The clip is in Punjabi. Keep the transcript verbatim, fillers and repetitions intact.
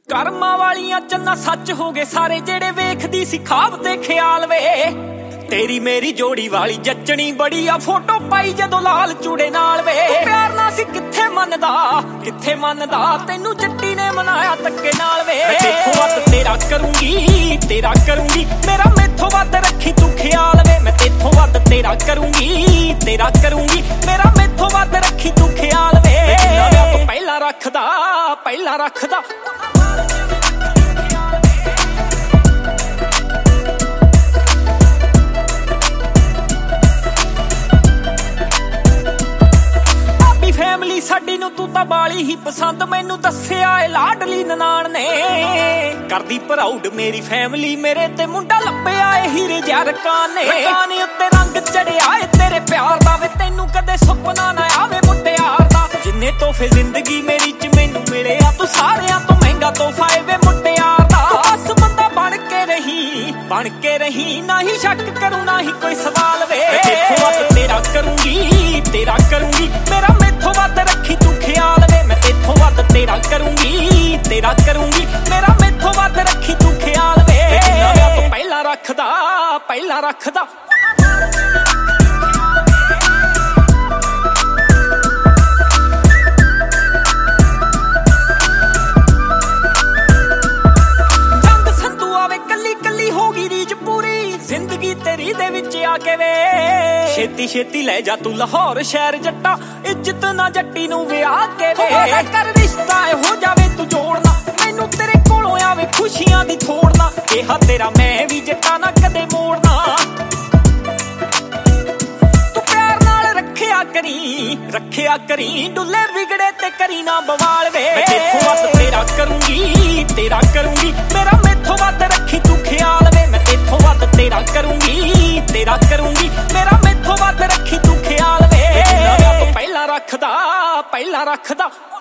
ਕਰਮਾਂ ਵਾਲੀਆਂ ਚੰਨਾ ਸੱਚ ਹੋ ਗਏ ਸਾਰੇ ਜਿਹੜੇ ਵੇਖਦੀ ਸੀ ਖਾਬ ਤੇ ਖਿਆਲ ਵੇ। ਤੇਰੀ ਮੇਰੀ ਜੋੜੀ ਵਾਲੀ ਜੱਚਣੀ ਬੜੀ ਆ ਫੋਟੋ ਪਾਈ ਜਦੋਂ ਲਾਲ ਚੂੜੇ ਨਾਲ ਵੇ। ਪਿਆਰ ਨਾ ਸੀ ਕਿੱਥੇ ਮੰਨਦਾ ਕਿੱਥੇ ਮੰਨਦਾ ਤੈਨੂੰ ਜੱਟੀ ਨੇ ਮਨਾਇਆ ਧੱਕੇ ਨਾਲ ਵੇ। ਮੈਂ ਤੇਥੋਂ ਵੱਧ ਤੇਰਾ ਕਰੂੰਗੀ ਤੇਰਾ ਕਰੂੰਗੀ ਮੇਰਾ ਮੈਥੋਂ ਵੱਧ ਰੱਖੀ ਤੂੰ ਖਿਆਲ ਵੇ। ਮੈਂ ਤੇਥੋਂ ਵੱਧ ਤੇਰਾ ਕਰੂੰਗੀ ਤੇਰਾ ਕਰੂੰਗੀ ਮੇਰਾ ਮੈਥੋਂ ਵੱਧ ਰੱਖੀ ਤੂੰ ਖਿਆਲ ਵੇ। ਜਿੰਨਾ ਪਹਿਲਾਂ ਰੱਖਦਾ ਪਹਿਲਾਂ ਰੱਖਦਾ ਫੈਮਲੀ ਸਾਡੀ ਨੂੰ ਤੂੰ ਤਾਂ ਬਾਲੀ ਹੀ ਪਸੰਦ ਮੈਨੂੰ ਦੱਸਿਆ ਏ ਲਾਡਲੀ ਨਨਾਣ ਨੇ। ਕਰਦੀ ਪ੍ਰਾਊਡ ਮੇਰੀ ਫੈਮਲੀ ਮੇਰੇ ਤੇ ਮੁੰਡਾ ਲੱਭਿਆ ਏ ਹੀਰੇ ਜਰਕਾਂ ਨੇ। ਕਾਨੇ ਉੱਤੇ ਰੰਗ ਚੜਿਆ ਏ ਤੇਰੇ ਪਿਆਰ ਦਾ ਵੇ ਤੈਨੂੰ ਕਦੇ ਸੁਪਨਾ ਨਾ ਆਵੇ ਮੁਟਿਆਰ ਦਾ। ਜਿੰਨੇ ਤੋਹਫੇ ਜ਼ਿੰਦਗੀ ਮੇਰੀ ਚ ਮੈਨੂੰ ਮਿਲੇ ਆ ਤੂੰ ਸਾਰਿਆਂ ਤੋਂ ਮਹਿੰਗਾ ਤੋਹਫਾ ਏ ਵੇ ਮੁਟਿਆਰ ਦਾ। ਬਸ ਬੰਦਾ ਬਣ ਕੇ ਰਹੀ ਬਣ ਕੇ ਰਹੀ ਨਾ ਹੀ ਸ਼ੱਕ ਕਰੂ ਨਾ ਹੀ ਕੋਈ ਸਵਾਲ ਵੇ। ਦੇਖੋ ਵੱਧ ਤੇਰਾ ਕਰੂੰਗੀ ਤੇਰਾ ਕਰੂੰਗੀ ਮੇਰਾ ਮੈਥੋਂ ਵੱਧ ਰੱਖੀ ਤੂੰ ਖਿਆਲ ਵੇ। ਮੈਂ ਤੇਥੋਂ ਵੱਧ ਤੇਰਾ ਕਰੂੰਗੀ ਤੇਰਾ ਕਰੂੰਗੀ ਮੇਰਾ ਮੈਥੋਂ ਵੱਧ ਰੱਖੀ ਤੂੰ ਖਿਆਲ ਵੇ। ਜਿੰਨਾ ਤੋਂ ਪਹਿਲਾਂ ਰੱਖਦਾ ਪਹਿਲਾਂ ਰੱਖਦਾ ਜੰਗ ਸੰਧੂ ਆਵੇ ਕੱਲੀ ਕੱਲੀ ਹੋ ਗਈ ਰੀਝ ਪੂਰੀ ਜ਼ਿੰਦਗੀ ਤੇਰੀ ਦੇ ਵਿੱਚ ਆ ਕੇ ਵੇ। ਛੇਤੀ ਛੇਤੀ ਲੈ ਜਾ ਤੂੰ ਲਾਹੌਰ ਸ਼ਹਿਰ ਜੱਟਾ ਇੱਜ਼ਤ ਨਾ ਜੱਟੀ ਨੂੰ ਵਿਆਹ ਕੇ ਵੇ। ਕਰ ਰਿਸ਼ਤਾ ਹੋ ਜਾਵੇ ਤੂੰ ਜੋੜਨਾ ਮੈਨੂੰ ਤੇਰੇ ਕੋਲੋਂ ਆਵੇ ਖੁਸ਼ੀਆਂ ਦੀ ਥੋੜਨਾ। ਕਿਹਾ ਤੇਰਾ ਮੈਂ ਵੀ ਜੱਟਾ ਨਾ ਕਦੇ ਮੋੜਨਾ। ਤੂੰ ਪਿਆਰ ਨਾਲ ਰੱਖਿਆ ਕਰੀ ਰੱਖਿਆ ਕਰੀ ਡੁੱਲੇ ਵਿਗੜੇ ਤੇ ਕਰੀ ਨਾ ਬਵਾਲ ਵੇ। ਮੈਂ ਤੇਥੋਂ ਵੱਧ ਤੇਰਾ ਕਰੂੰਗੀ ਤੇਰਾ ਕਰੂੰਗੀ ਮੇਰਾ ਮੈਥੋਂ ਵੱਧ ਰੱਖੀ ਤੂੰ ਖਿਆਲ ਵੇ। ਮੈਂ ਤੇਥੋਂ ਵੱਧ ਤੇਰਾ ਕਰੂੰਗੀ ਤੇਰਾ ਕਰੂੰਗੀ ਮੇਰਾ ਮੈਥੋਂ ਵੱਧ ਰੱਖੀ ਤੂੰ ਖਿਆਲ ਵੇ। ਜਿੰਨਾ ਤੋਂ ਪਹਿਲਾਂ ਰੱਖਦਾ ਪਹਿਲਾਂ ਰੱਖਦਾ